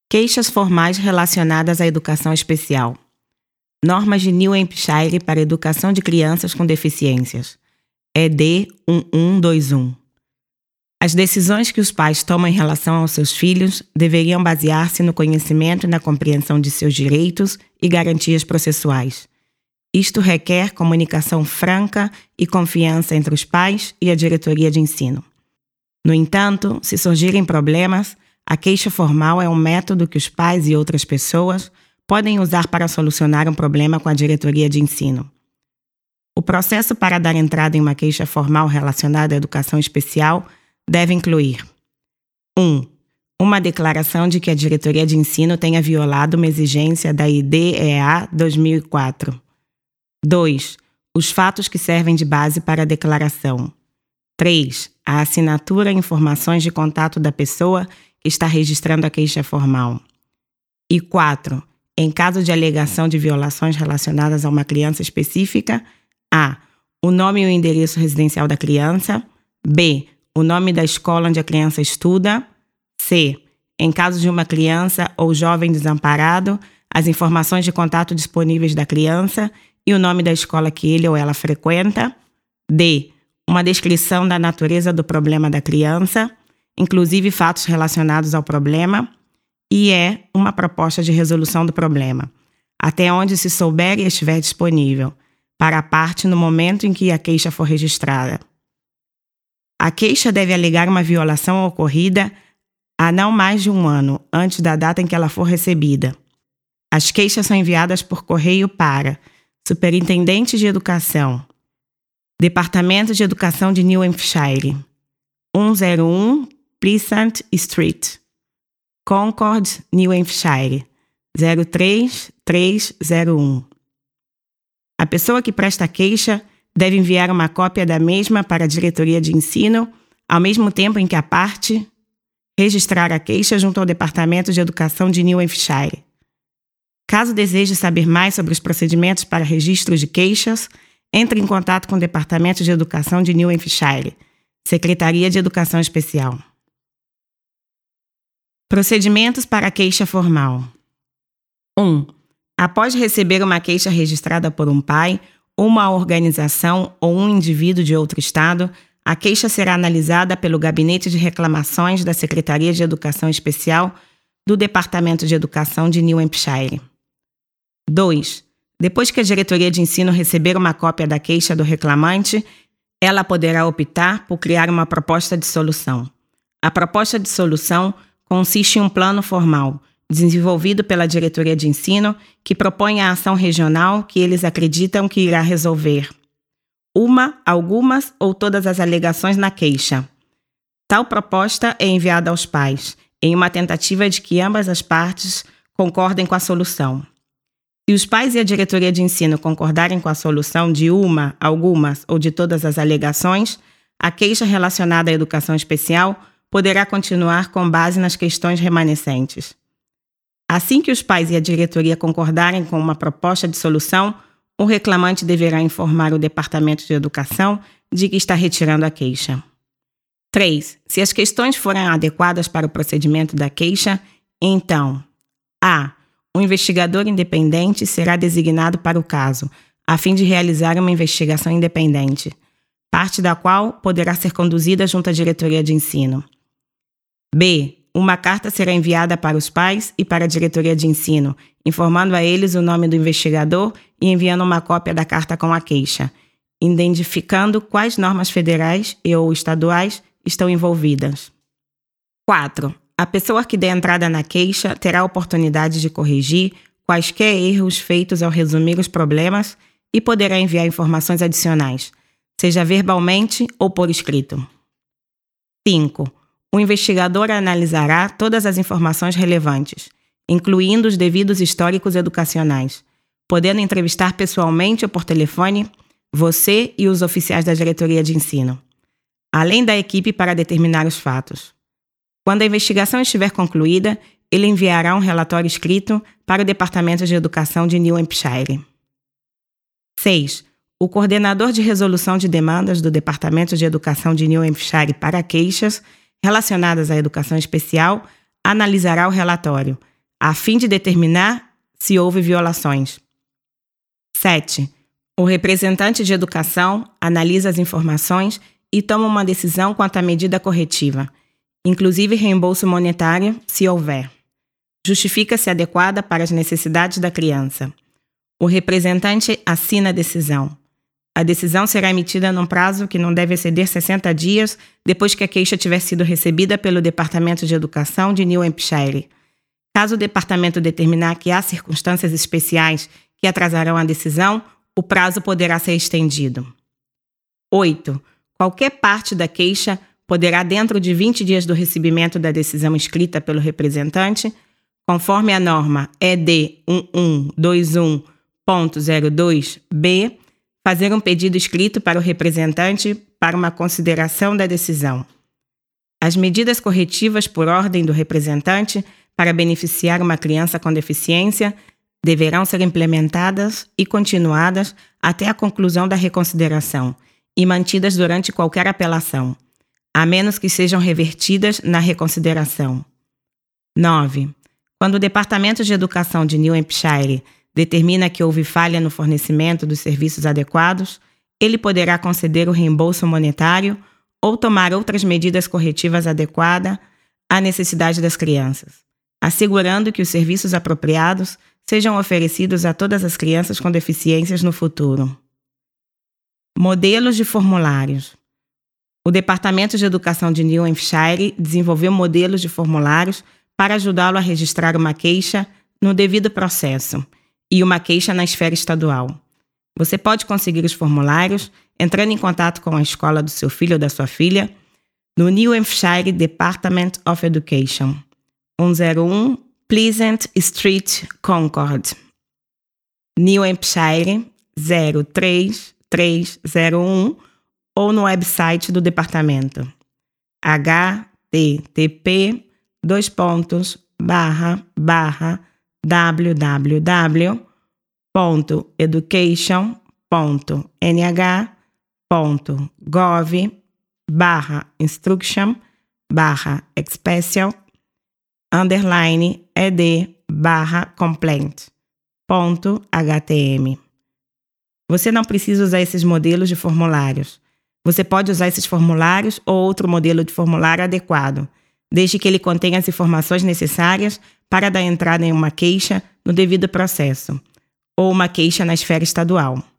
Queixas formais relacionadas à educação especial. Normas de New Hampshire para a educação de crianças com deficiências. ED 1121. As decisões que os pais tomam em relação aos seus filhos deveriam basear-se no conhecimento e na compreensão de seus direitos e garantias processuais. Isto requer comunicação franca e confiança entre os pais e a diretoria de ensino. No entanto, se surgirem problemas, a queixa formal é um método que os pais e outras pessoas podem usar para solucionar um problema com a diretoria de ensino. O processo para dar entrada em uma queixa formal relacionada à educação especial deve incluir 1. Uma declaração de que a diretoria de ensino tenha violado uma exigência da IDEA 2004. 2. Os fatos que servem de base para a declaração. 3. A assinatura e informações de contato da pessoa que está registrando a queixa formal. E 4. Em caso de alegação de violações relacionadas a uma criança específica, a. O nome e o endereço residencial da criança. B. O nome da escola onde a criança estuda. C. Em caso de uma criança ou jovem desamparado, as informações de contato disponíveis da criança e o nome da escola que ele ou ela frequenta. D. Uma descrição da natureza do problema da criança, inclusive fatos relacionados ao problema. E uma proposta de resolução do problema, até onde se souber e estiver disponível, para a parte no momento em que a queixa for registrada. A queixa deve alegar uma violação ocorrida há não mais de 1 ano, antes da data em que ela for recebida. As queixas são enviadas por correio para Superintendente de Educação, Departamento de Educação de New Hampshire, 101 Pleasant Street, Concord, New Hampshire, 03301. A pessoa que presta a queixa deve enviar uma cópia da mesma para a diretoria de ensino, ao mesmo tempo em que a parte registrar a queixa junto ao Departamento de Educação de New Hampshire. Caso deseje saber mais sobre os procedimentos para registro de queixas, entre em contato com o Departamento de Educação de New Hampshire, Secretaria de Educação Especial. Procedimentos para a queixa formal. 1. Após receber uma queixa registrada por um pai, uma organização ou um indivíduo de outro estado, a queixa será analisada pelo Gabinete de Reclamações da Secretaria de Educação Especial do Departamento de Educação de New Hampshire. 2. Depois que a diretoria de ensino receber uma cópia da queixa do reclamante, ela poderá optar por criar uma proposta de solução. A proposta de solução consiste em um plano formal, desenvolvido pela diretoria de ensino, que propõe a ação regional que eles acreditam que irá resolver algumas ou todas as alegações na queixa. Tal proposta é enviada aos pais, em uma tentativa de que ambas as partes concordem com a solução. Se os pais e a diretoria de ensino concordarem com a solução de algumas ou de todas as alegações, a queixa relacionada à educação especial poderá continuar com base nas questões remanescentes. Assim que os pais e a diretoria concordarem com uma proposta de solução, o reclamante deverá informar o Departamento de Educação de que está retirando a queixa. 3. Se as questões forem adequadas para o procedimento da queixa, então a. Um investigador independente será designado para o caso, a fim de realizar uma investigação independente, parte da qual poderá ser conduzida junto à diretoria de ensino. B. Uma carta será enviada para os pais e para a diretoria de ensino, informando a eles o nome do investigador e enviando uma cópia da carta com a queixa, identificando quais normas federais ou estaduais estão envolvidas. 4. A pessoa que der entrada na queixa terá a oportunidade de corrigir quaisquer erros feitos ao resumir os problemas e poderá enviar informações adicionais, seja verbalmente ou por escrito. 5. O investigador analisará todas as informações relevantes, incluindo os devidos históricos educacionais, podendo entrevistar pessoalmente ou por telefone você e os oficiais da diretoria de ensino, além da equipe para determinar os fatos. Quando a investigação estiver concluída, ele enviará um relatório escrito para o Departamento de Educação de New Hampshire. 6. O coordenador de resolução de demandas do Departamento de Educação de New Hampshire para queixas relacionadas à educação especial analisará o relatório, a fim de determinar se houve violações. 7. O representante de educação analisa as informações e toma uma decisão quanto à medida corretiva, inclusive reembolso monetário, se houver. Justifica-se adequada para as necessidades da criança. O representante assina a decisão. A decisão será emitida num prazo que não deve exceder 60 dias depois que a queixa tiver sido recebida pelo Departamento de Educação de New Hampshire. Caso o departamento determinar que há circunstâncias especiais que atrasarão a decisão, o prazo poderá ser estendido. 8. Qualquer parte da queixa poderá, dentro de 20 dias do recebimento da decisão escrita pelo representante, conforme a norma ED 1121.02b, fazer um pedido escrito para o representante para uma consideração da decisão. As medidas corretivas por ordem do representante para beneficiar uma criança com deficiência deverão ser implementadas e continuadas até a conclusão da reconsideração e mantidas durante qualquer apelação, a menos que sejam revertidas na reconsideração. 9. Quando o Departamento de Educação de New Hampshire determina que houve falha no fornecimento dos serviços adequados, ele poderá conceder o reembolso monetário ou tomar outras medidas corretivas adequadas à necessidade das crianças, assegurando que os serviços apropriados sejam oferecidos a todas as crianças com deficiências no futuro. Modelos de formulários. O Departamento de Educação de New Hampshire desenvolveu modelos de formulários para ajudá-lo a registrar uma queixa no devido processo e uma queixa na esfera estadual. Você pode conseguir os formulários entrando em contato com a escola do seu filho ou da sua filha no New Hampshire Department of Education, 101 Pleasant Street, Concord, New Hampshire 03301, ou no website do departamento http://www.education.nh.gov/ed/complaint.htm. Você não precisa usar esses modelos de formulários. Você pode usar esses formulários ou outro modelo de formulário adequado, desde que ele contenha as informações necessárias para dar entrada em uma queixa no devido processo, ou uma queixa na esfera estadual.